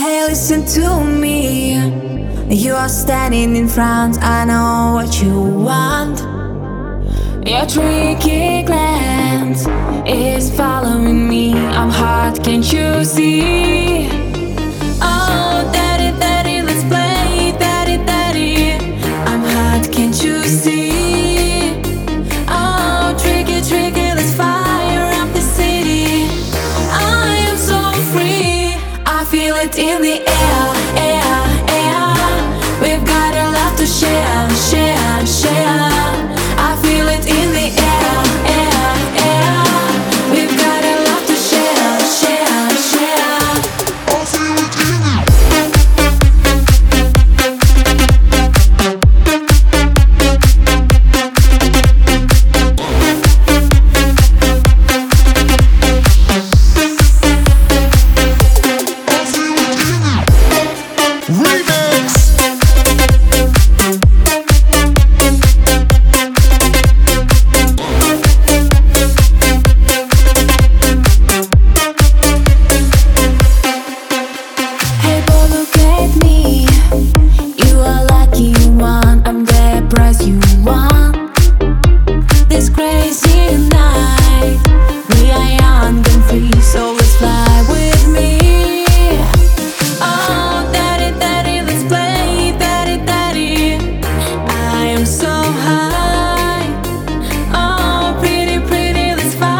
Hey, listen to me. You are standing in front, I know what you want. Your tricky glance is following me. I'm hot, can't you see? Oh, daddy, daddy, let's play, daddy, daddy. I'm hot, can't you see? Oh, tricky, tricky, let's fire up the city. I am so free, I feel it in the air, air, air. We've got a lot to share, share, share. I feel it in the air, air, air. We've got a lot to share, share, share. I feel it in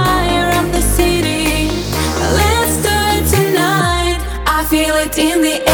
in the